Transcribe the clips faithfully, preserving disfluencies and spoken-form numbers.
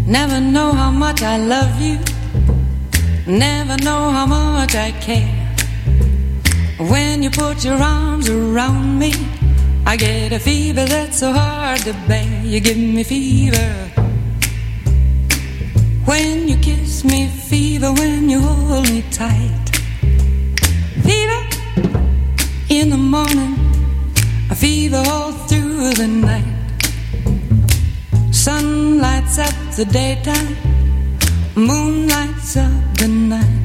Never know how much I love you. Never know how much I care. When you put your arms around me, I get a fever that's so hard to bear. You give me fever when you kiss me, fever when you hold me tight. Fever in the morning, a fever all through the night. Sun lights up the daytime, moon lights up the night.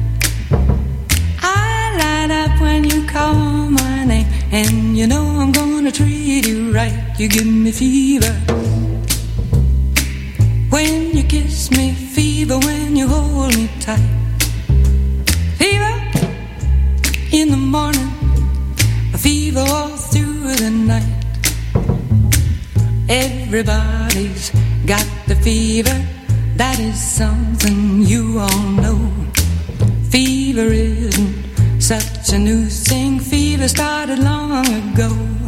I light up when you call my name, and you know I'm gonna treat you right. You give me fever when you kiss me, fever when you hold me tight. Fever in the morning, a fever all through the night. Everybody's got the fever, that is something you all know. Fever isn't such a new thing, fever started long ago.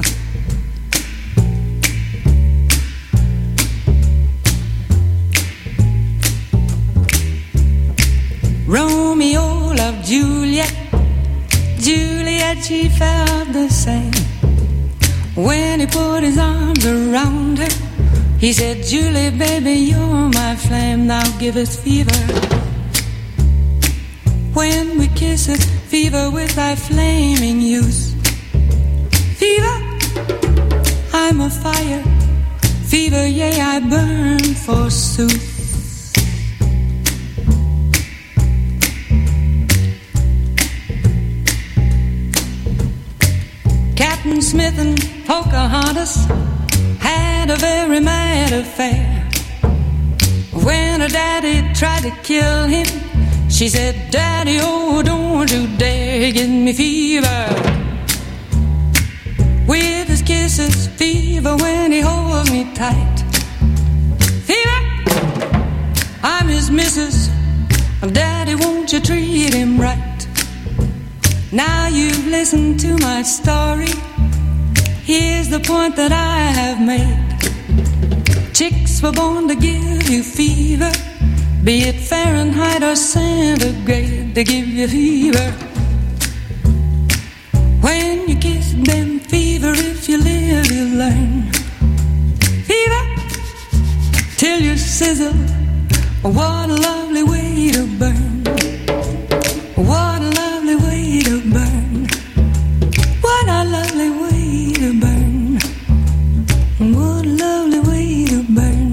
Romeo loved Juliet, Juliet, she felt the same. When he put his arms around her, he said, Julie, baby, you're my flame, now give us fever. When we kiss it, fever with thy flaming youth. Fever, I'm a fire, fever, yea, I burn forsooth. Captain Smith and Pocahontas had a very mad affair. When her daddy tried to kill him, she said, Daddy, oh, don't you dare give me fever. With his kisses, fever when he holds me tight. Fever, I'm his missus, Daddy, won't you treat him right? Now you've listened to my story, here's the point that I have made. Chicks were born to give you fever, be it Fahrenheit or centigrade, they give you fever. When you kiss them, fever, if you live, you learn. Fever, till you sizzle, what a lovely way to burn. What a lovely way to burn. What a lovely way to burn. What a lovely way to burn.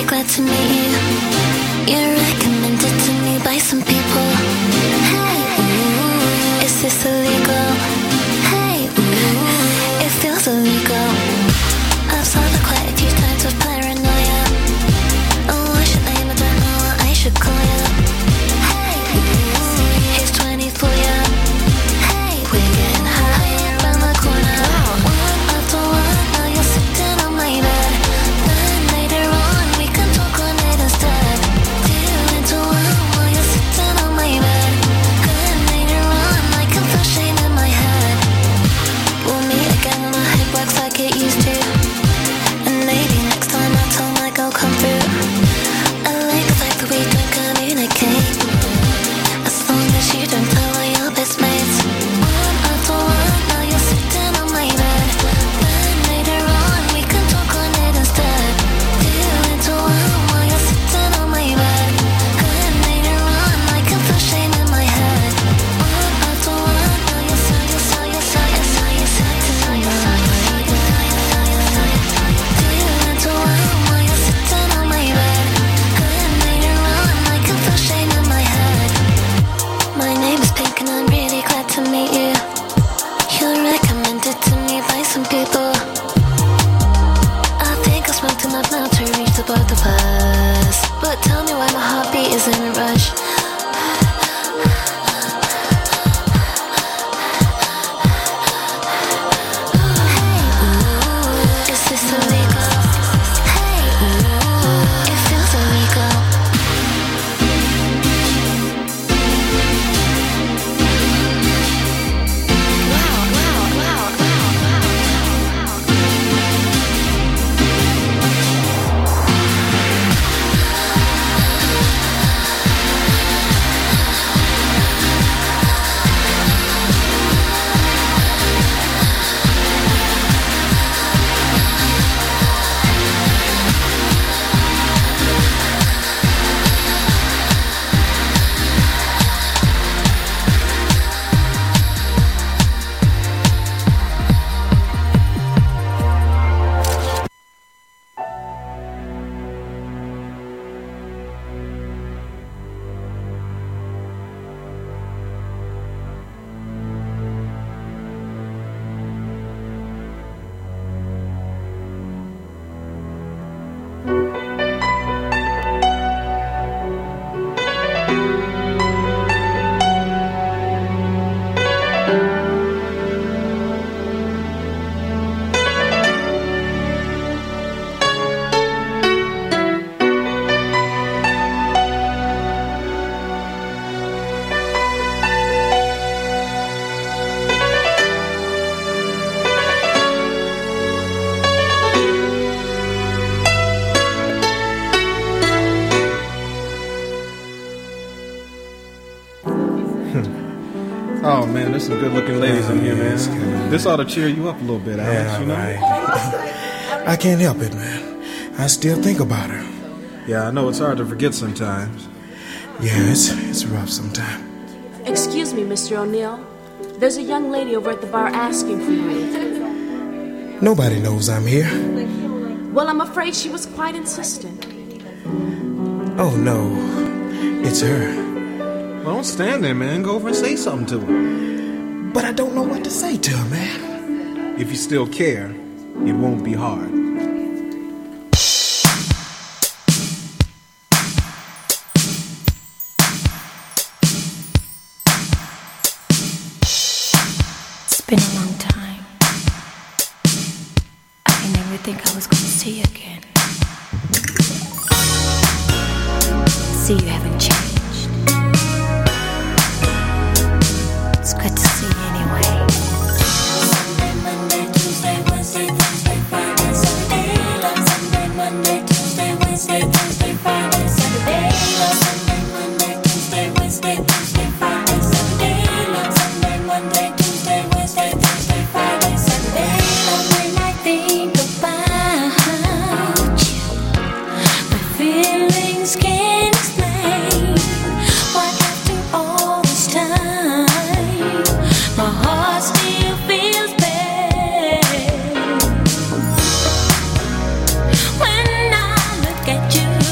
glad to meet you. You're recommended to me by some people. Hey, ooh, is this illegal? Hey, ooh, it feels illegal. I've saw that quite a few times with paranoia. Oh, what's your name? I don't know what I should call you. Hey, ooh, here's twenty for you. Hey, we're getting higher around the corner. One after one, now you're sitting on my bed. Then later on, we can talk on it instead. Two into one, while you're sitting on my bed. Then later on, I can feel shame in my head. We'll meet again when my head works like it used to. And maybe next time I'll tell my girl come through. I like the fact that we don't communicate, as long as you don't tell all your best mates. One after one, now you're sitting on my bed. Then later on, we can talk on it instead. Two into one, while you're sitting on my bed. Then later on, I can feel shame in my head. One after one, now you're so, you're so, you're so, you're so, you're so, you're so, you're so, you're so, you're so, you're so. Two into one, while you're sitting on my bed. Then later on, I can feel shame in my head. My name is Pink and I'm really glad to meet you. You're recommended to me by some people. I think I smoked enough now to reach the both of us. But tell me why my heartbeat is in a rush. Hey, ooh, is this illegal? Hey, ooh, it feels illegal. Wow, wow, wow, wow, wow, wow. Oh man, there's some good-looking ladies in here, man. This ought to cheer you up a little bit, Alex. Yeah, you know? right. I can't help it, man. I still think about her. Yeah, I know it's hard to forget sometimes. Yeah, it's it's rough sometimes. Excuse me, Mister O'Neill. There's a young lady over at the bar asking for you. Nobody knows I'm here. Well, I'm afraid she was quite insistent. Oh no, it's her. Well, don't stand there, man. Go over and say something to her. But I don't know what to say to her, man. If you still care, it won't be hard. It's been a long time. I can never think I was going to see you again. See, you haven't changed. It's good to see you anyway. Sunday, Monday, Tuesday, Wednesday, Thursday, Friday, Saturday. Love Sunday, Monday, Tuesday, Wednesday, Thursday, Friday, Saturday. Love Sunday, Monday, Tuesday, Wednesday, Thursday, Friday, Saturday. Love Sunday, Monday, Tuesday, Wednesday, Thursday, Friday, Saturday. Love when I think about you, my feelings can't explain what after all this time, my heart still feels pain when I look at you.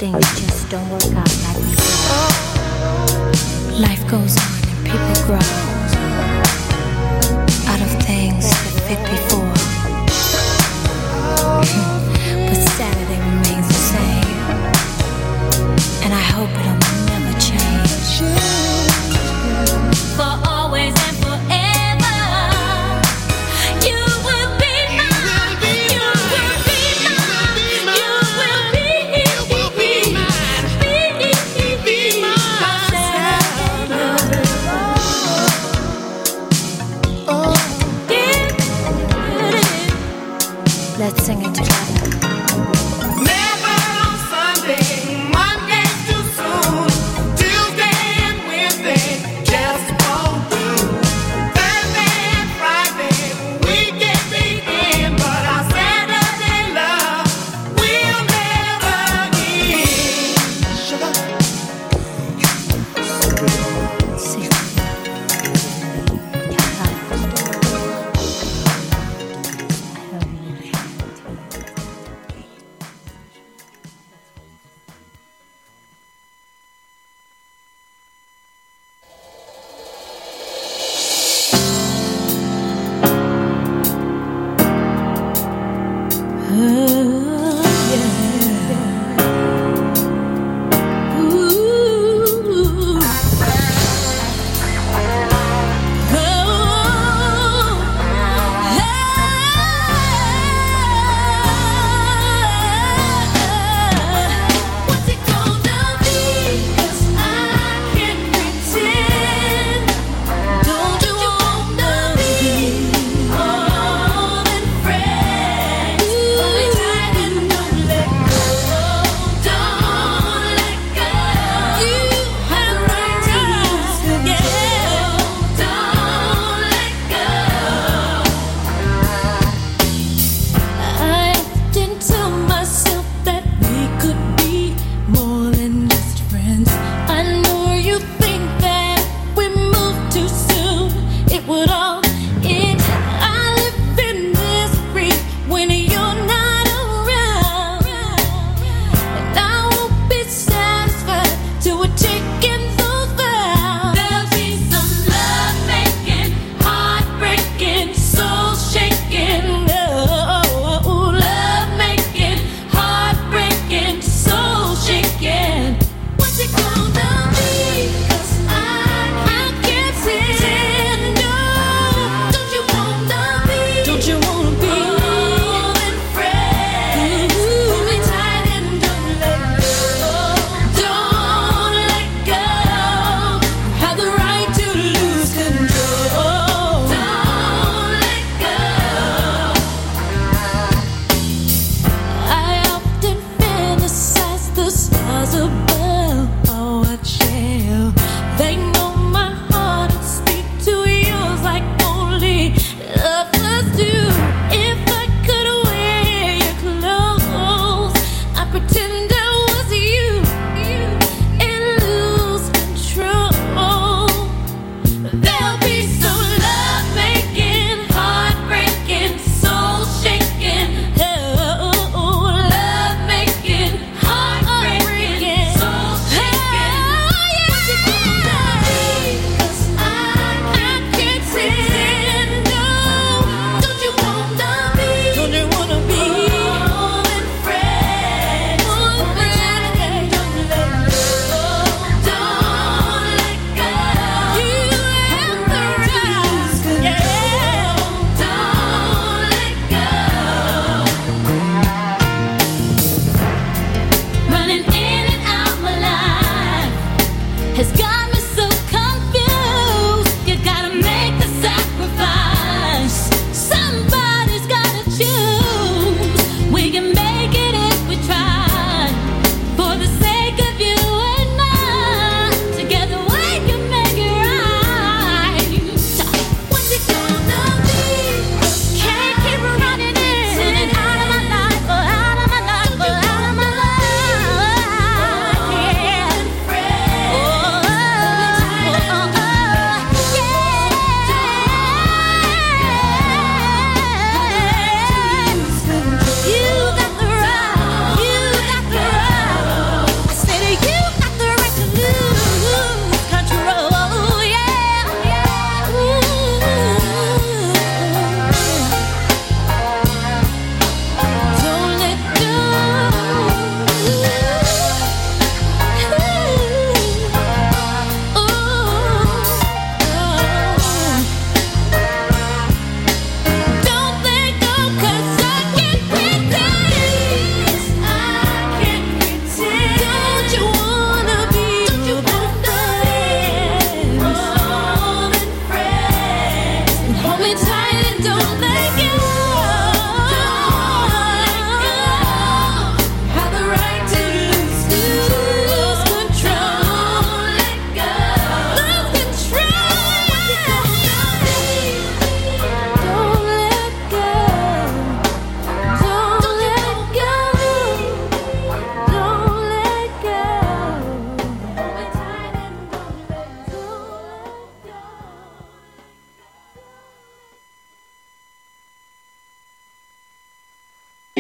things just don't work out like we thought. Life goes on and people grow out of things that fit before. But Saturday remains the same, and I hope it'll never change. For always and forever, you will be mine. You will be mine. You will be, be mine. Be, be mine. Let's sing it together.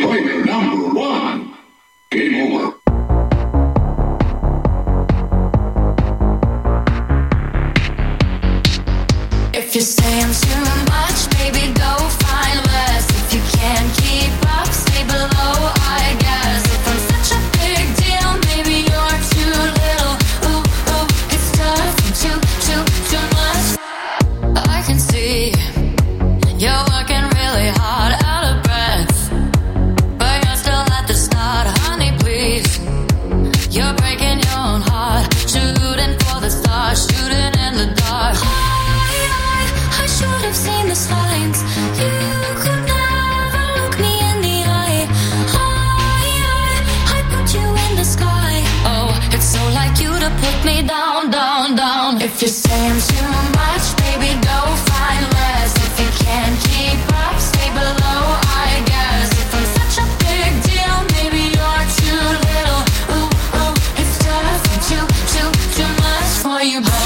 Player number one. Game over. If you're saying too much, baby, go find less. If you can't keep up, stay below, I guess. If I'm such a big deal, maybe you're too little. Ooh, ooh, it's tough and too, too, too much. I can see you're working really hard, out of breath, but you're still at the start, honey, please. You're breaking your own heart, shooting for the stars, shooting in the dark. I should have seen the signs. You could never look me in the eye. I, I, I put you in the sky. Oh, it's so like you to put me down, down, down. If you're saying too much, baby, go find less. If you can't keep up, stay below, I guess. If I'm such a big deal, maybe you're too little. Ooh, ooh, it's tough and too, too, too much for you, boy.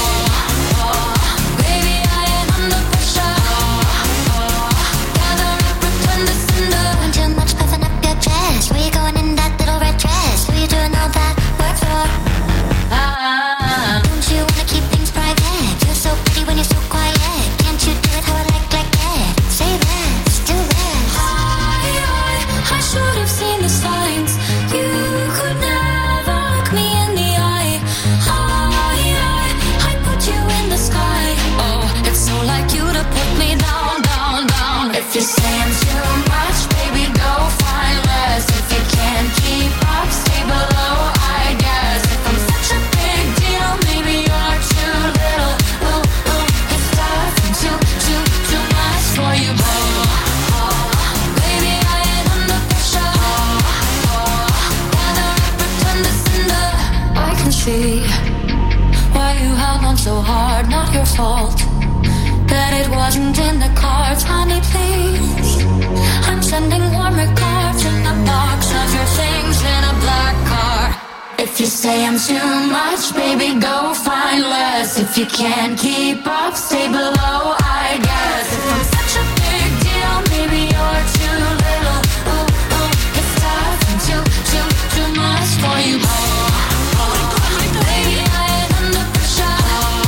You're saying too much, baby, go find less. If you can't keep up, stay below, I guess. If I'm such a big deal, maybe you're too little. Ooh, ooh, it's tough and too, too, too much for you, boy. Baby, I ain't under pressure. Gather up, pretend to cinder. I can see why you held on so hard, not your fault. That it wasn't in the cards, honey, please. I'm sending warmer cards in a box of your things in a black car. If you say I'm too much, baby, go find less. If you can't keep up, stay below, I guess. If I'm such a big deal, maybe you're too little. Ooh, ooh, it's tough and too, too, too much for you, boy. Baby, I ain't under pressure.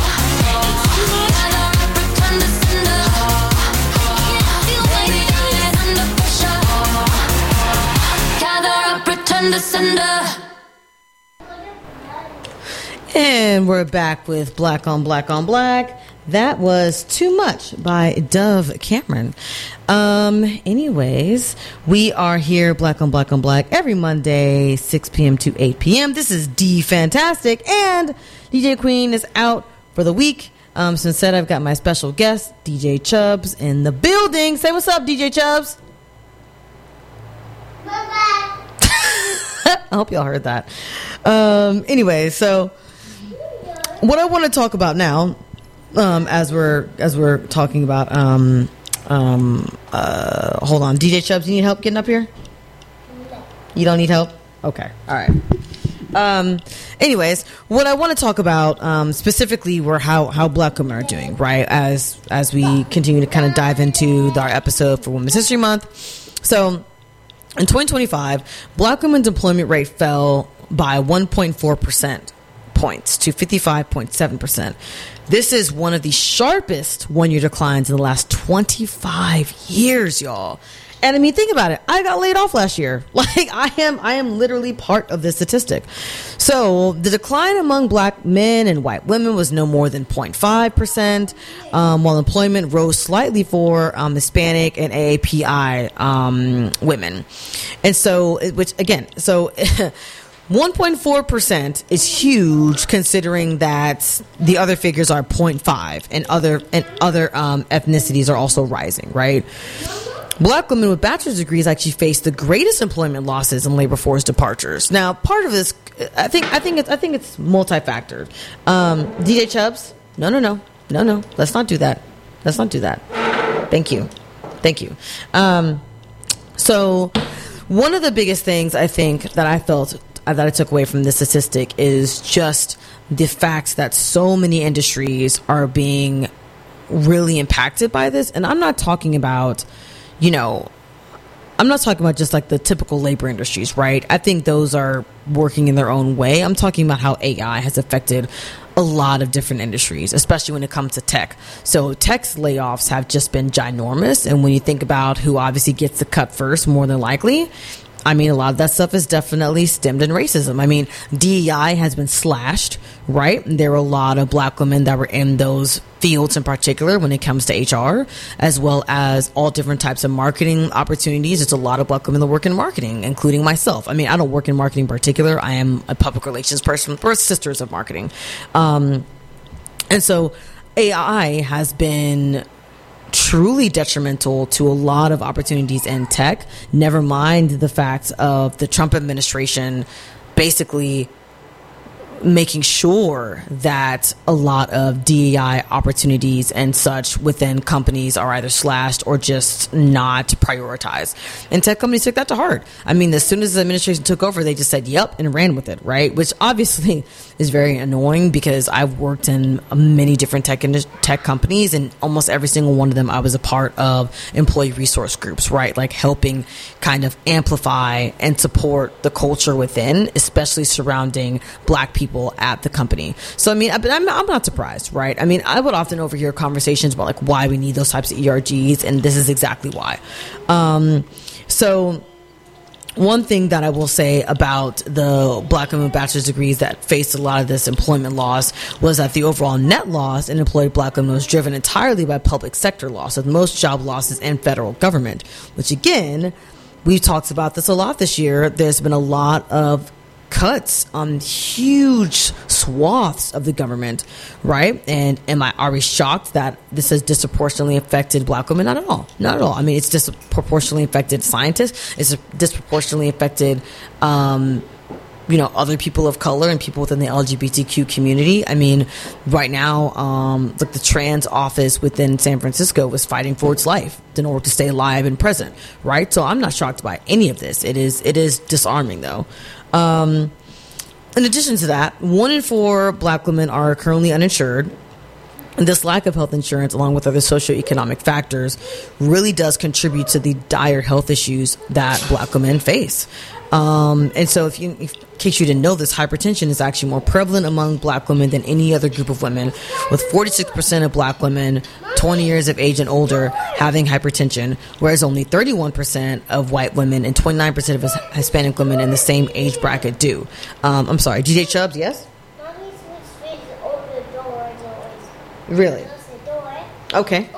And we're back with Black on Black on Black. That was Too Much by Dove Cameron. Um, anyways, we are here Black on Black on Black every Monday, six p.m. to eight p.m. This is D Fantastic, and D J Queen is out for the week. Um, so instead, I've got my special guest, D J Chubbs, in the building. Say what's up, D J Chubbs. I hope y'all heard that. Um, anyway, so what I want to talk about now, um, as we're as we're talking about, um, um, uh, hold on, D J Chubbs, you need help getting up here? You don't need help? Okay, all right. Um, anyways, what I want to talk about um, specifically were how how Black women are doing, right? As as we continue to kind of dive into our episode for Women's History Month, so. In twenty twenty-five, Black women's employment rate fell by one point four percent points to fifty-five point seven percent. This is one of the sharpest one-year declines in the last twenty-five years, y'all. And I mean, think about it. I got laid off last year. Like, I am, I am literally part of this statistic. So the decline among Black men and white women was no more than zero point five percent, um, while employment rose slightly for um, Hispanic and A A P I um, women. And so, which again, so one point four percent is huge, considering that the other figures are zero point five, and other and other um, ethnicities are also rising, right? Black women with bachelor's degrees actually face the greatest employment losses and labor force departures. Now, part of this, I think, I think it's, I think it's multi-factored. Um, D J Chubbs, no, no, no, no, no. Let's not do that. Let's not do that. Thank you, thank you. Um, so, one of the biggest things I think that I felt that I took away from this statistic is just the fact that so many industries are being really impacted by this, and I'm not talking about, you know, I'm not talking about just like the typical labor industries, right? I think those are working in their own way. I'm talking about how A I has affected a lot of different industries, especially when it comes to tech. So tech's layoffs have just been ginormous. And when you think about who obviously gets the cut first, more than likely, I mean, a lot of that stuff is definitely stemmed in racism. I mean, D E I has been slashed, right? There were a lot of black women that were in those fields in particular when it comes to H R, as well as all different types of marketing opportunities. There's a lot of black women that work in marketing, including myself. I mean, I don't work in marketing in particular. I am a public relations person. We're sisters of marketing. Um, and so A I has been truly detrimental to a lot of opportunities in tech, never mind the fact of the Trump administration basically making sure that a lot of D E I opportunities and such within companies are either slashed or just not prioritized. And tech companies took that to heart. I mean, as soon as the administration took over, they just said, yep, and ran with it, right? Which obviously is very annoying because I've worked in many different tech tech companies, and almost every single one of them I was a part of employee resource groups, right? Like helping kind of amplify and support the culture within, especially surrounding black people at the company. So, I mean, but I'm, I'm not surprised, right? I mean, I would often overhear conversations about like why we need those types of E R Gs, and this is exactly why. Um, so one thing that I will say about the black women bachelor's degrees that faced a lot of this employment loss was that the overall net loss in employed black women was driven entirely by public sector loss, with most job losses in federal government, which again, we've talked about this a lot this year. There's been a lot of cuts on huge swaths of the government, right? And am I are we shocked that this has disproportionately affected black women? Not at all. Not at all. I mean, it's disproportionately affected scientists. It's disproportionately affected, um, you know, other people of color and people within the L G B T Q community. I mean, right now, um, like the trans office within San Francisco was fighting for its life in order to stay alive and present, right? So I'm not shocked by any of this. It is, it is disarming though. Um, in addition to that, one in four black women are currently uninsured. And this lack of health insurance, along with other socioeconomic factors, really does contribute to the dire health issues that black women face. Um, and so if you, if, in case you didn't know this, hypertension is actually more prevalent among black women than any other group of women, with forty-six percent of black women twenty years of age and older having hypertension, whereas only thirty-one percent of white women and twenty-nine percent of Hispanic women in the same age bracket do. Um, I'm sorry, D J Chubbs, yes? Mommy switched switches open the door. Really? Okay.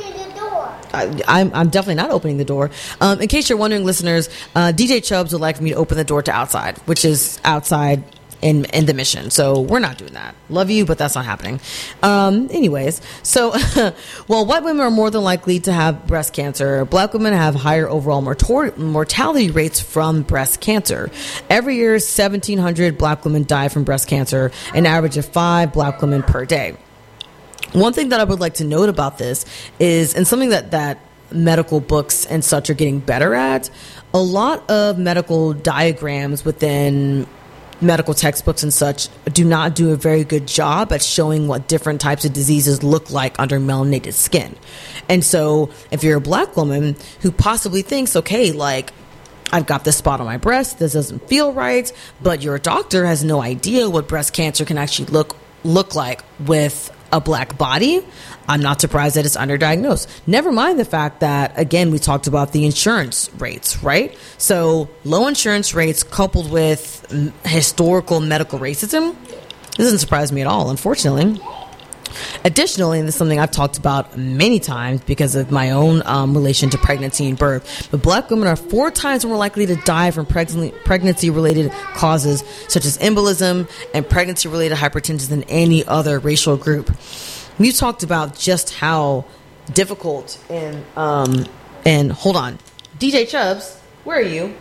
I, I'm, I'm definitely not opening the door. Um, in case you're wondering, listeners, uh, D J Chubbs would like me to open the door to outside, which is outside in, in the Mission. So we're not doing that. Love you, but that's not happening. Um, anyways, so while white women are more than likely to have breast cancer, black women have higher overall mortor- mortality rates from breast cancer. Every year, seventeen hundred black women die from breast cancer, an average of five black women per day. One thing that I would like to note about this is, and something that, that medical books and such are getting better at, a lot of medical diagrams within medical textbooks and such do not do a very good job at showing what different types of diseases look like under melanated skin. And so if you're a black woman who possibly thinks, okay, like, I've got this spot on my breast, this doesn't feel right, but your doctor has no idea what breast cancer can actually look look like with a black body, I'm not surprised that it's underdiagnosed. Never mind the fact that, again, we talked about the insurance rates, right? So low insurance rates coupled with historical medical racism, this doesn't surprise me at all, unfortunately. Additionally, and this is something I've talked about many times because of my own um, relation to pregnancy and birth, but black women are four times more likely to die from pregnancy-related causes such as embolism and pregnancy-related hypertension than any other racial group. You talked about just how difficult and um and hold on, D J Chubbs, where are you?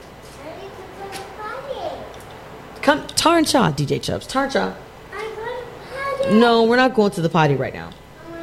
Come, Tar and Shaw, D J Chubbs, Tar and Shaw. No, we're not going to the potty right now.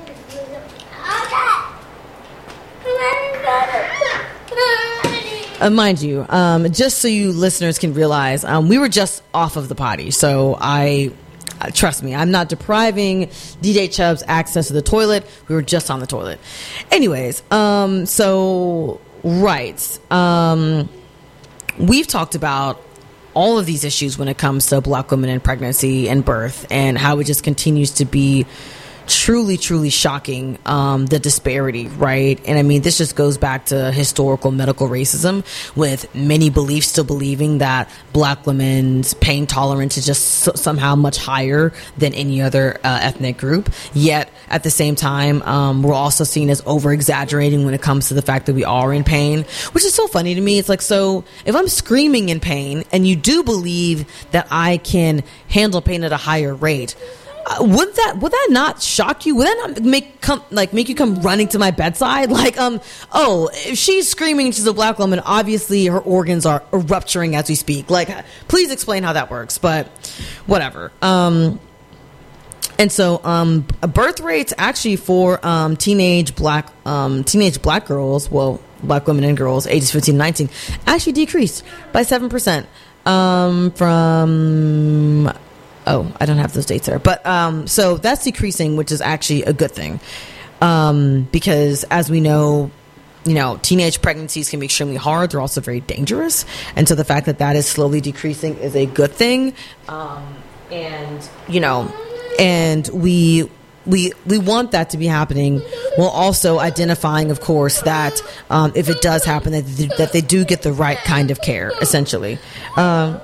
Uh, mind you, um, just so you listeners can realize, um, we were just off of the potty, so I... Uh, trust me, I'm not depriving D J Chubbs access to the toilet. We were just on the toilet. Anyways, um, so right. Um, we've talked about all of these issues when it comes to Black women in pregnancy and birth, and how it just continues to be truly, truly shocking, um, the disparity, right? And I mean, this just goes back to historical medical racism, with many beliefs still believing that Black women's pain tolerance is just so, somehow much higher than any other uh, ethnic group. Yet, at the same time, um, we're also seen as over-exaggerating when it comes to the fact that we are in pain, which is so funny to me. It's like, so if I'm screaming in pain and you do believe that I can handle pain at a higher rate, Uh, would that would that not shock you? Would that not make come like make you come running to my bedside? Like, um, oh, if she's screaming, she's a Black woman. Obviously, her organs are rupturing as we speak. Like, please explain how that works. But whatever. Um, and so, um, birth rates actually for um teenage Black um teenage Black girls, well, Black women and girls ages fifteen to nineteen, actually decreased by seven percent. Um, from Oh, I don't have those dates there. But um, so that's decreasing, which is actually a good thing. Um, because as we know, you know, teenage pregnancies can be extremely hard. They're also very dangerous. And so the fact that that is slowly decreasing is a good thing. Um, and, you know, and we... We we want that to be happening, while also identifying, of course, that um, if it does happen, that they, that they do get the right kind of care, essentially. Um,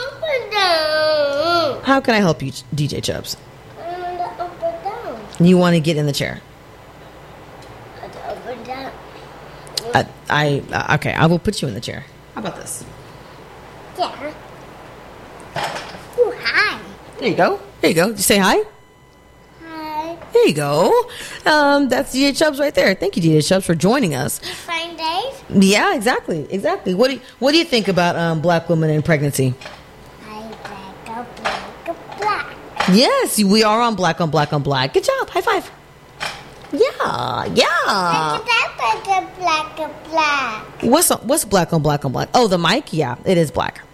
how can I help you, D J Chubbs? You want to get in the chair? I, I uh, okay. I will put you in the chair. How about this? Yeah. Oh, hi. There you go. There you go. Did you say hi? There you go. Um, that's D J Chubbs right there. Thank you, D J Chubbs, for joining us. You find Dave? Yeah, exactly, exactly. What do you, what do you think about um, Black women in pregnancy? I black, a black, a black. Yes, we are on Black on Black on Black. Good job. High five. Yeah, yeah. Look at that, black, a black, a black. What's what's Black on Black on Black? Oh, the mic. Yeah, it is black.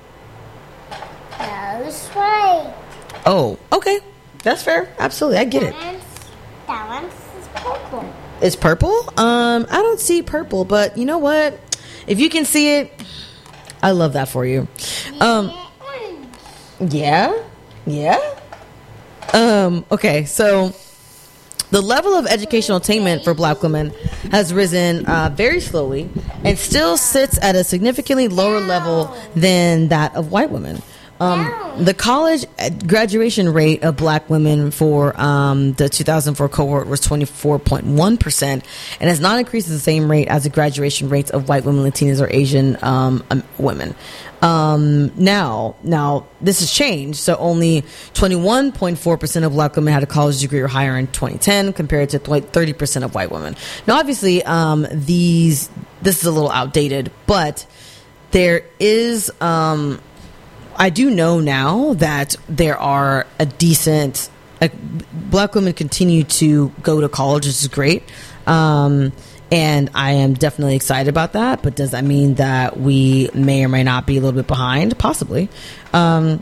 That's right. Oh, okay. That's fair. Absolutely. I get it. That one's, that one's is purple. It's purple? Um, I don't see purple, but you know what? If you can see it, I love that for you. Um, yeah? Yeah? Um, okay, so the level of educational attainment for Black women has risen uh, very slowly and still sits at a significantly lower level than that of white women. Um, the college graduation rate of Black women for um, the two thousand four cohort was twenty-four point one percent and has not increased at the same rate as the graduation rates of white women, Latinas, or Asian um, um, women. Um, now, now this has changed. So only twenty-one point four percent of Black women had a college degree or higher in twenty ten compared to thirty percent of white women. Now, obviously, um, these, this is a little outdated, but there is, um, I do know now that there are a decent, like, Black women continue to go to college, which is great. Um, and I am definitely excited about that. But does that mean that we may or may not be a little bit behind? Possibly. Um,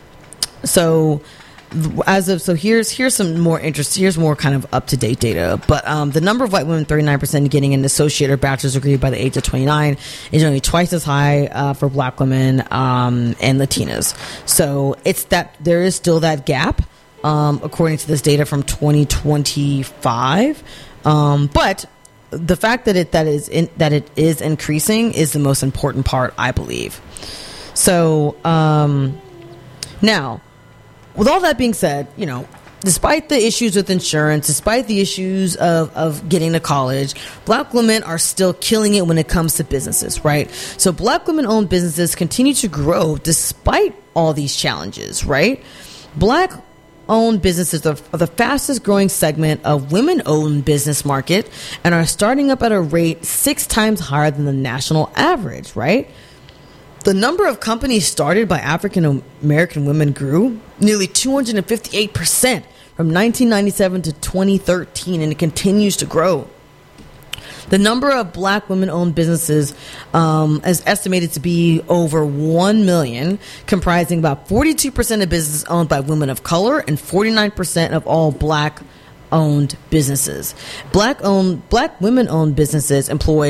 so as of, so here's, here's some more interest. Here's more kind of up to date data. But, um, the number of white women, thirty-nine percent getting an associate or bachelor's degree by the age of twenty-nine is only twice as high, uh, for Black women, um, and Latinas. So it's that there is still that gap, um, according to this data from twenty twenty-five. Um, but the fact that it, that is in, that it is increasing is the most important part, I believe. So, um, now, with all that being said, you know, despite the issues with insurance, despite the issues of, of getting to college, Black women are still killing it when it comes to businesses, right? So Black women-owned businesses continue to grow despite all these challenges, right? Black-owned businesses are the fastest growing segment of women-owned business market and are starting up at a rate six times higher than the national average, right? The number of companies started by African American women grew nearly two hundred fifty-eight percent from nineteen ninety-seven to twenty thirteen, and it continues to grow. The number of Black women-owned businesses um, is estimated to be over one million, comprising about forty-two percent of businesses owned by women of color and forty-nine percent of all Black-owned businesses. Black-owned, Black women-owned businesses employed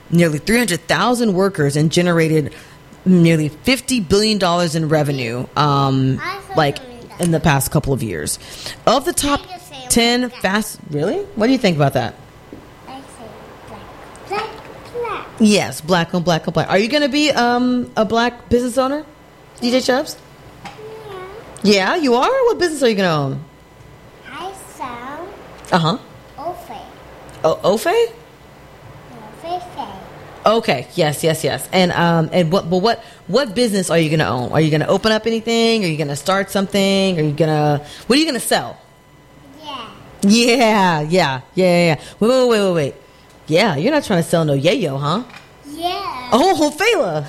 nearly three hundred thousand workers and generated nearly fifty billion dollars in revenue, um, like in the past couple of years. Of the top ten fast, really? What do you think about that? I say black, black, black. Yes, black on black on black. Are you going to be um, a black business owner, D J Chubbs? Yeah. Yeah, you are? What business are you going to own? I sell Uh-huh. Ofe. O- Ofe? Ofe. Okay, yes, yes, yes. And um and what but what what business are you going to own? Are you going to open up anything? Are you going to start something? Are you going to What are you going to sell? Yeah. Yeah, yeah, yeah, yeah, yeah. Wait, wait, wait, wait, wait. Yeah, you're not trying to sell no yayo, huh? Yeah. Oh, Fela.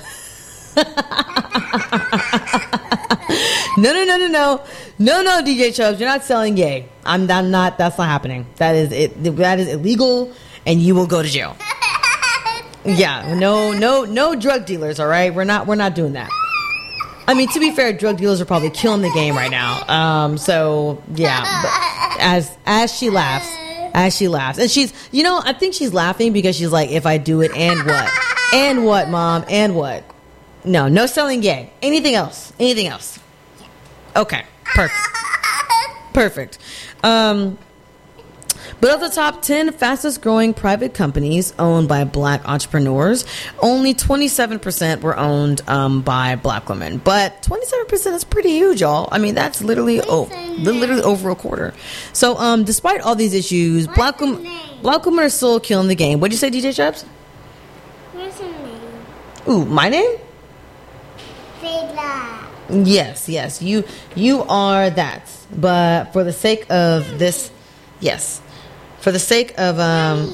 no, no, no, no, no, no, no, D J Chubbs, you're not selling yay. I'm, I'm not. That's not happening. That is it. That is illegal, and you will go to jail. Yeah, no, no, no drug dealers. All right, we're not. We're not doing that. I mean, to be fair, drug dealers are probably killing the game right now. Um, so yeah, but as as she laughs, as she laughs, and she's, you know, I think she's laughing because she's like, if I do it, and what, and what, mom, and what? No, no selling gay. Anything else? Anything else? Okay, perfect, perfect. Um, but of the top ten fastest growing private companies owned by black entrepreneurs, only twenty-seven percent were owned um, by black women. But twenty-seven percent is pretty huge, y'all. I mean, that's literally oh, literally over a quarter. So um, despite all these issues, black, women, black women are still killing the game. What'd you say, D J Chubbs? What's your name? Ooh, my name? Fela. Yes, yes. You you are that. But for the sake of this, yes. For the sake of um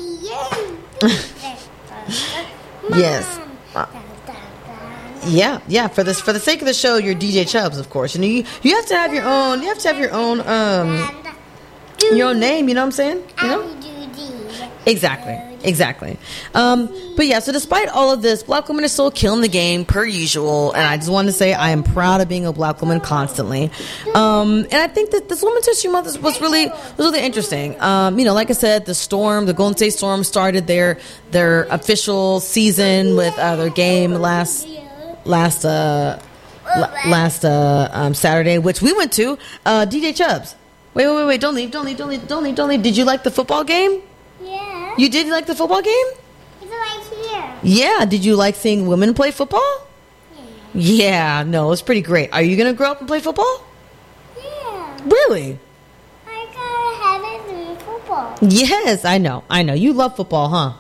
yes. Uh, yeah, yeah, for this for the sake of the show, you're D J Chubbs, of course. And you you have to have your own you have to have your own um your own name, you know what I'm saying? You know? Exactly. Exactly. Um, but yeah, so despite all of this, black women are still killing the game per usual. And I just wanted to say I am proud of being a black woman constantly. Um, and I think that this Women's History Month was really was really interesting. Um, you know, like I said, the Storm, the Golden State Storm started their their official season with uh, their game last last uh, l- last uh, um, Saturday, which we went to. Uh, D J Chubbs. Wait, wait, wait, wait! Don't leave! Don't leave! Don't leave! Don't leave! Don't leave! Did you like the football game? Yeah. You did like the football game? It's right here. Yeah. Did you like seeing women play football? Yeah. Yeah. No, it's pretty great. Are you going to grow up and play football? Yeah. Really? I gotta have it in football. Yes, I know. I know. You love football, huh?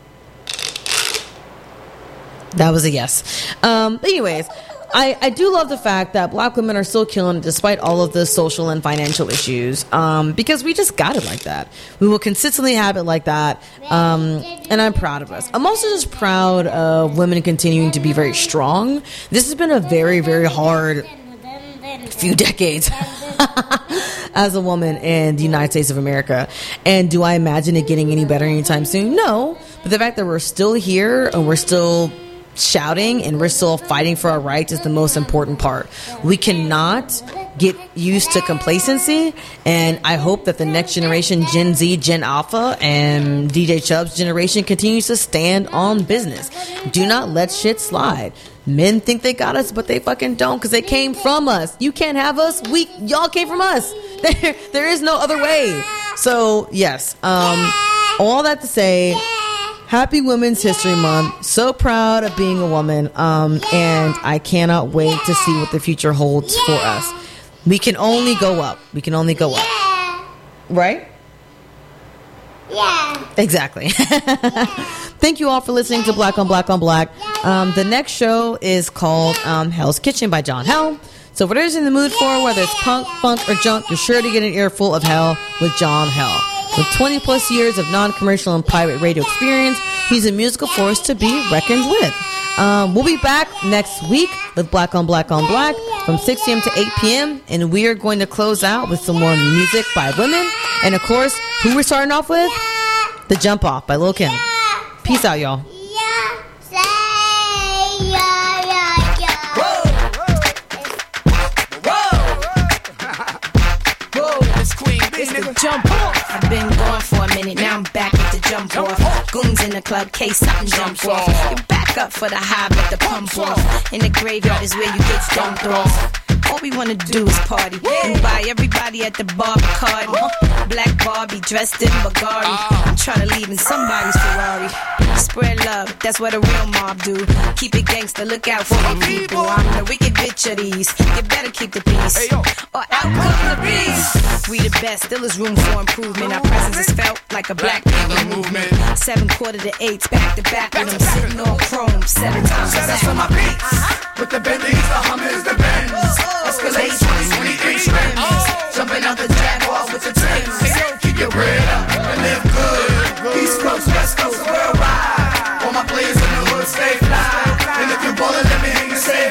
That was a yes. Um, anyways, I, I do love the fact that black women are still killing it despite all of the social and financial issues, um, because we just got it like that. We will consistently have it like that, um, and I'm proud of us. I'm also just proud of women continuing to be very strong. This has been a very, very hard few decades as a woman in the United States of America. And do I imagine it getting any better anytime soon? No. But the fact that we're still here and we're still shouting and we're still fighting for our rights is the most important part. We cannot get used to complacency, and I hope that the next generation, Gen Z, Gen Alpha, and D J Chubbs generation continues to stand on business. Do not let shit slide. Men think they got us, but they fucking don't, because they came from us. You can't have us. We y'all came from us. There, there is no other way. So yes, um, all that to say, happy Women's History Month. So proud of being a woman, um, and I cannot wait to see what the future holds for us. We can only go up. We can only go up. Right? Yeah. Exactly. Thank you all for listening to Black on Black on Black. Um, the next show is called um, Hell's Kitchen by John Hell. So whatever's in the mood for, whether it's punk, funk, or junk, you're sure to get an earful of hell with John Hell. With twenty plus years of non-commercial and pirate radio experience, he's a musical force to be reckoned with. Um, we'll be back next week with Black on Black on Black from six p.m. to eight p.m. And we are going to close out with some more music by women. And of course, who we're starting off with? The Jump Off by Lil' Kim. Peace out, y'all. Yeah. Say yeah, yeah, yeah. It's the Jump Off. I've been gone for a minute, now I'm back with the Jump Off. Goons in the club, case something jump off. You back up for the high, but the pump off. In the graveyard is where you get dumped off. All we wanna do is party and buy everybody at the bar Bacardi. Black Barbie dressed in Bulgari. I'm tryna leave in somebody's Ferrari. Spread love, that's what a real mob do. Keep it gangster, look out for the people. I'm the wicked bitch of these. You better keep the peace, or out come the beast. We the best, still is room for improvement. Our presence is felt like a black people movement. Seven quarter to eights, back to back when I'm sitting on chrome. Seven times That's for my beats. With the Bentleys, the Hummers, the Benz. Escalade twenty-three trims. Jumping out the Jaguar with the Timbs. Keep your bread up and live good. East Coast, West Coast, worldwide. All my players in the hood stay fly. And if you're ballin', let me hear you say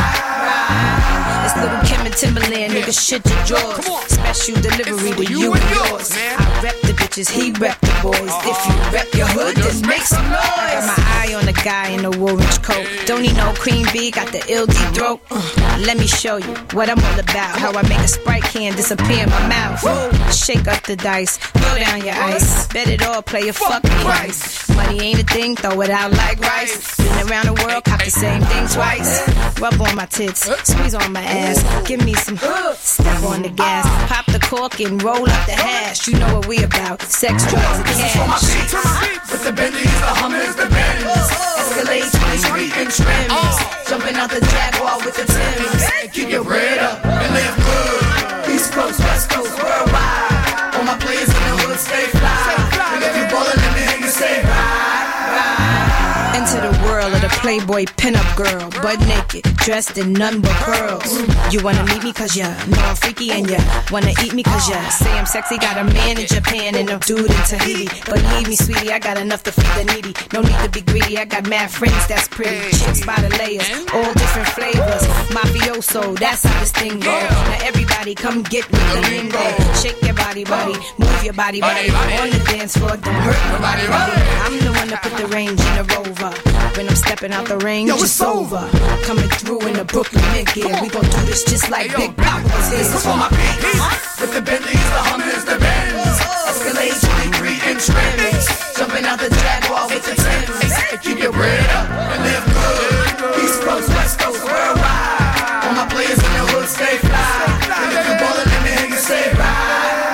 ride. It's Little Kim and Timberland, nigga, shit your jaws. Special delivery to you and yours. I rep the bitches, he rep the boys. If you rep your hood, then make some noise. I got my eye on the guy in the orange coat. Don't need no cream bee, got the L D throat. Uh, let me show you what I'm all about. How I make a Sprite can disappear in my mouth. Shake up the dice, throw down your ice. Bet it all, play a fucking price. Money ain't a thing, throw it out like rice. Been around the world, cop the same thing twice. Rub on my tits, squeeze on my ass. Give me some, step on the gas. Pop the cork and roll up the hash. You know what we about, sex, drugs, and cash. With the Bentleys, the Hummers, the Benz. Escalade twenty-three and trims. Jumping out the Jaguar with the Timbs. Keep your bread up and live good. East Coast, West Coast, worldwide. All my players in the hood stay fly. And if you ballin', let me hear you say ride, ride. Into the world of the Playboy pinup girl, butt naked, dressed in none but pearls. You wanna meet me cause ya know I'm freaky, and ya wanna eat me cause ya say I'm sexy. Got a man in Japan and a dude in Tahiti. Believe me, sweetie, I got enough to feed the needy. No need to be greedy, I got mad friends that's pretty. Chicks by the layers, all different flavors. Mafioso, that's how this thing go. Now everybody come get with the lingo. Shake your body, body, move your body, body. On the dance floor, don't hurt nobody, body. I'm the one that put the range in the Rover. When I'm stepping out the range, it's over. Coming through in the Brooklyn mid-gear. We gon' do this just like Big Papa was here. This is for my beats. With the Bentleys, the Hummers, the Benz. Escalade twenty-three and trims. Jumping out the Jaguar with the Timbs. Keep your bread up and live good. East Coast, West Coast, worldwide. All my players in the hood stay fly. And if you ballin', let me hear you say ride,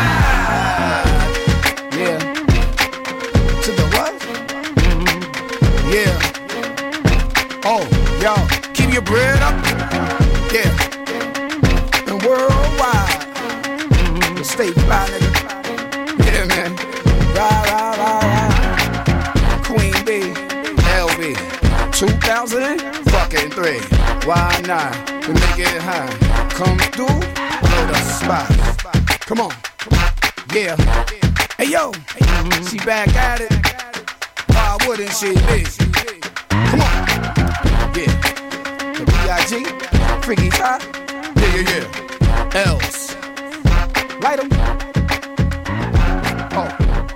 ride. Yeah. To the what? Yeah. Oh, y'all, keep your bread up. Yeah. And worldwide. The state fly, nigga. Yeah, man. Ride, ride, ride, ride. Queen B, L B, two thousand fucking three. Why not? To make it high. Come through, blow the spot. Come on. Yeah. Hey, yo. She back at it. Why wouldn't she be? Come on. Yeah. The B I G, Freaky Ty. Yeah, yeah, yeah. Else. Light 'em. Oh.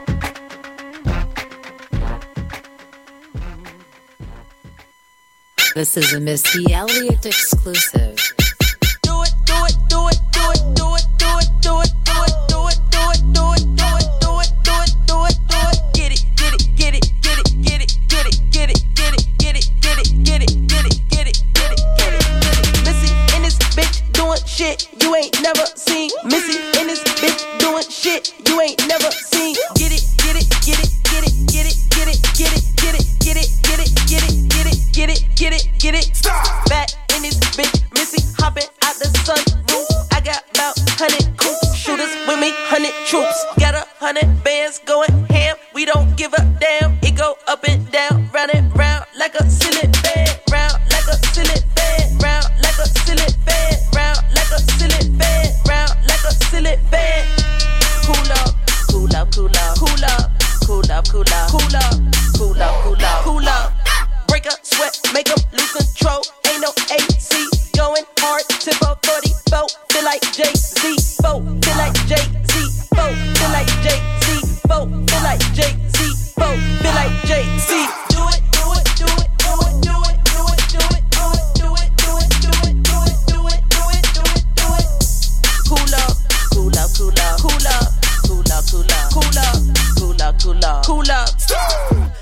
This is a Missy Elliott exclusive. Do it, do it, do it, do it, do it, do it, do it, do it, do it, do it, do it, do it, do it, do it, do it, do it. Get it, get it, get it, get it, get it, get it, get it, get it, get it, get it, get it, get it, get it, get it, get it. Missy in this bitch doing shit you ain't never seen. Missy in this bitch doing shit you ain't never seen. Get it, get it, get it, get it, get it, get it, get it, get it, get it, get it, get it, get it, get it, get it, get it. Stop. Back in this bitch, Missy hopping out the sunroof. I got about hundred coops, shooters with me, hundred troops. Got a hundred bands going ham. We don't give a damn. It go up and down, round and round like a ceiling fan. Round like a ceiling fan. Round like a ceiling fan. Round like a ceiling fan. Round like a ceiling fan. Cool up, cool up, cool up, cool up, cool up, cool up, cool up, cool up, cool up, cool up. Break up, sweat, make them lose control. Ain't no A C going hard. Tempo forty-four, feel like Jay-Z. Four, feel like Jay-Z. Four, feel like Jay-Z. Four, feel like Jay-Z. Four, feel like Jay-Z. Do it, do it, do it, do it, do it, do it, do it, do it, do it, do it, do it, do it, do it, do it, do it. Cool up, cool up, cool up, cool up, cool up, cool up, cool up, cool up, cool up, cool up.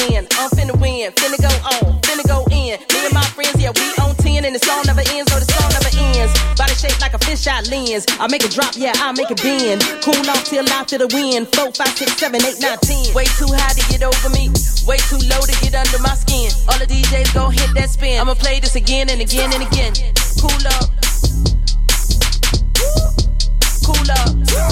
in. I'm finna win, finna go on, finna go in. Me and my friends, yeah, we on ten, and the song never ends, or the song never ends. Body shaped like a fisheye lens. I make it drop, yeah, I make it bend. Cool off till after the wind. Four, five, six, seven, eight, nine, ten. Way too high to get over me. Way too low to get under my skin. All the D Js gon' hit that spin. I'ma play this again and again and again. Cool up. Cool up.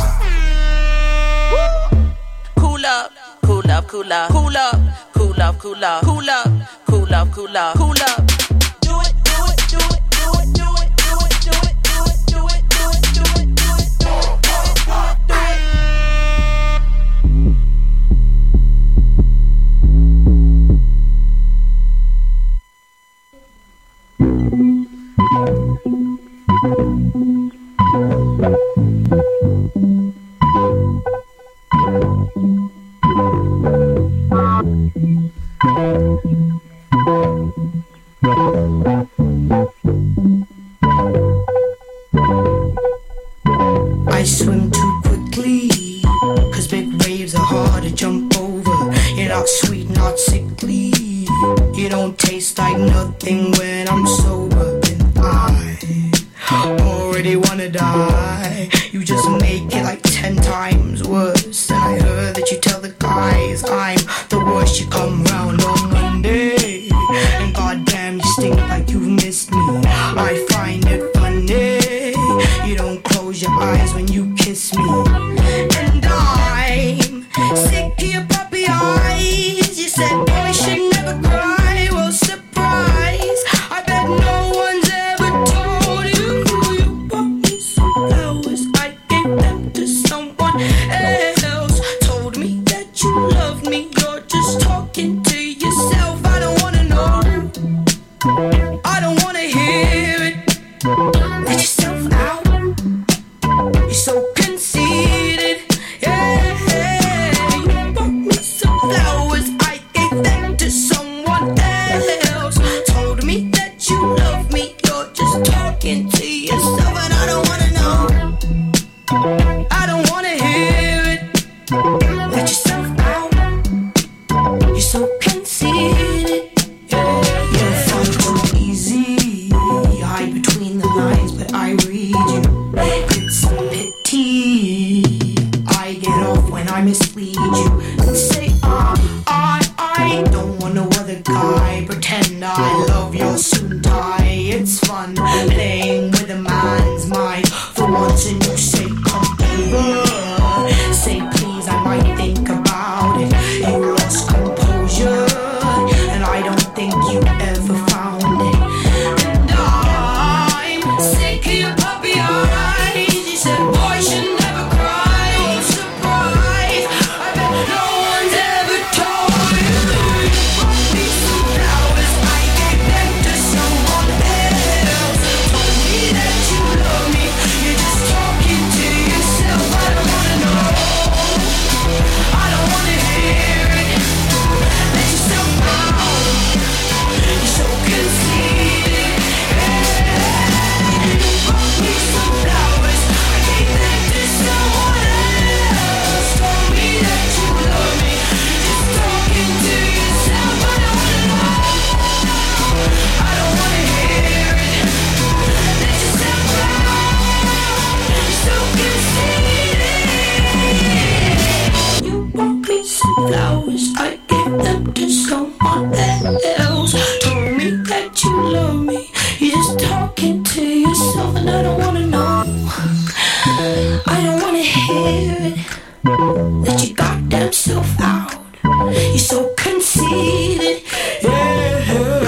Cool up. Cool up, cool up. Cool up. Cool up, cool up. Cool up. Cool up, cool up. Cool up. Do it, do it, do it, do it, do it, do it, do it, do it, do it, do it, do it, do it, do it, do it, do it. I swim too quickly, cause big waves are hard to jump over. You're not sweet, not sickly. You don't taste like nothing when I'm sober. And I already wanna die. You just make it like ten times worse. And I heard that you tell the guys I'm the worst. You come round on Monday, and goddamn you stink like you've missed me. I find it funny, you don't close your eyes when you kiss me. And I'm sick of your puppy eyes. You said boys should never cry. Well, surprise, I bet no one's ever told you. You bought me some flowers, I gave them to someone else. Told me that you love me, you're just talking to yourself. I don't wanna know, I don't wanna hear it. Let yourself out, you're so conceited. Yeah, you bought me some flowers, I gave them to someone else. Told me that you love me, you're just talking to yourself. And I don't wanna know, I don't wanna hear it. Let yourself out, you're so conceited. You're fun too easy, you hide between the lines, but I read you. It's a pity I get off when I mislead you and say I, I, I don't want no other guy. Pretend I love your suit and tie. It's fun playing with a man's mind for once, and you say come over. Say please, I might think about it. You lost composure, and I don't think you ever found it. And I'm sick of your puppy eyes. You said boys should never cry. Oh, surprise, I bet no one's ever told you. You bought me some flowers, I gave them to someone else. Told me that you love me, you're just talking to yourself. I don't wanna know, I don't wanna hear it. Let yourself out, you're so conceited. You bought me some flowers, I gave them to someone else. Told me that you love me, just talking to yourself. I don't wanna know, I don't wanna hear it. Let yourself out, you're so conceited. You bought me some flowers, I gave them to someone else. Told me that you love me, you're just talking to yourself. And I don't wanna know, I don't wanna hear it. Let your goddamn self out, you're so conceited. Yeah.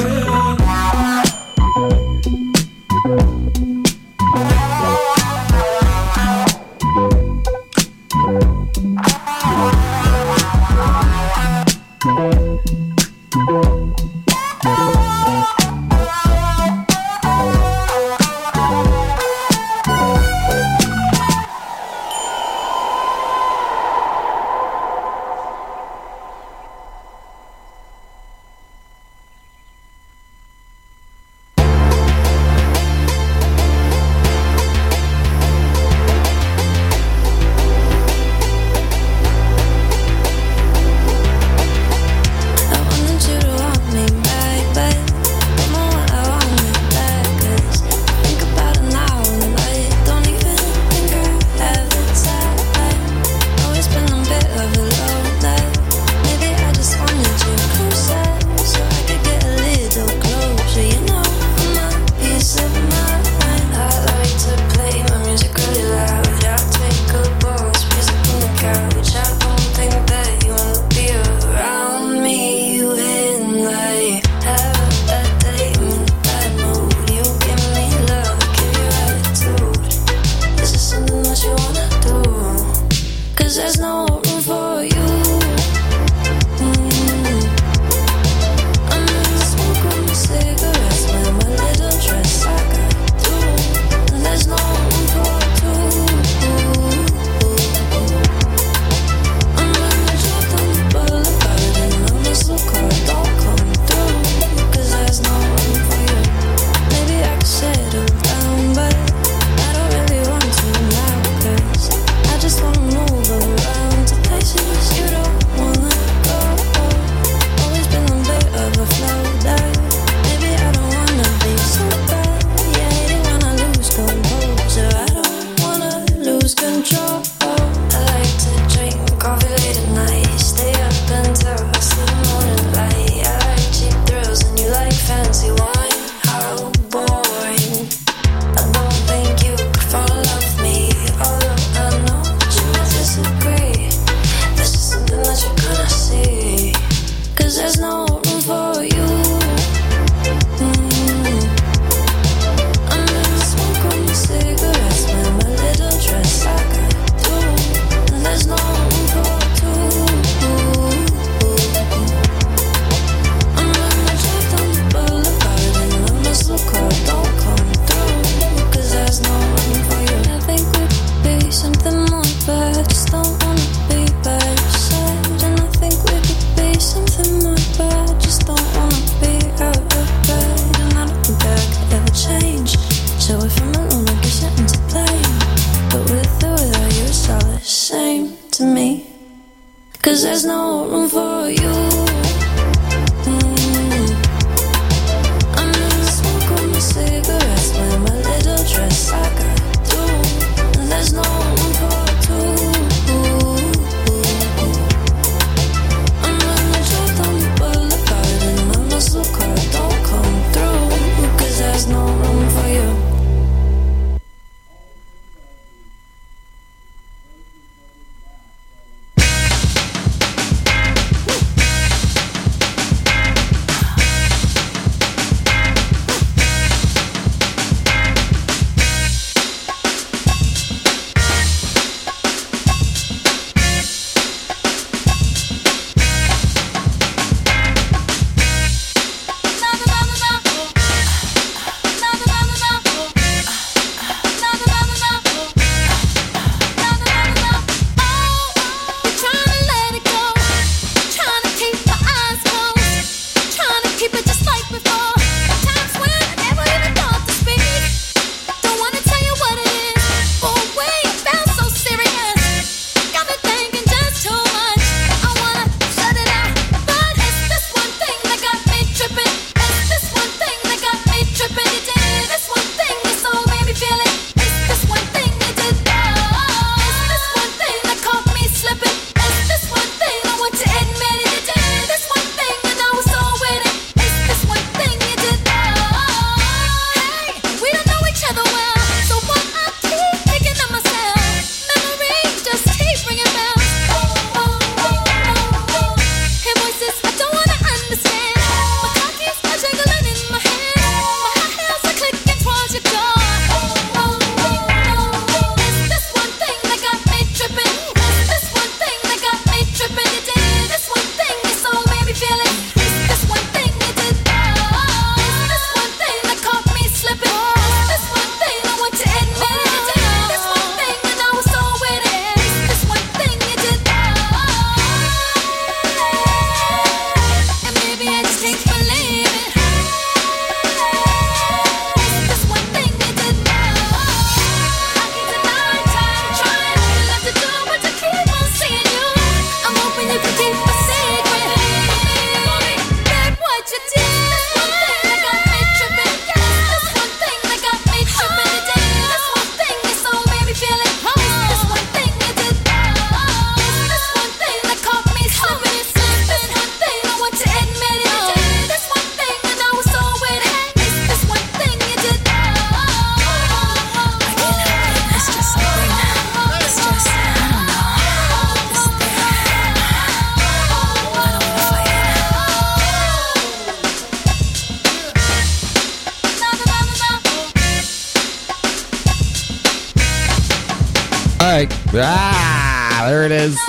no room for you. Mm. I'm gonna smoke on my cigarettes, wear my little dress I got through, and there's no room for two. I'm gonna drive down the boulevard and my muscle car don't come through, cause there's no room for you. Ah, there it is.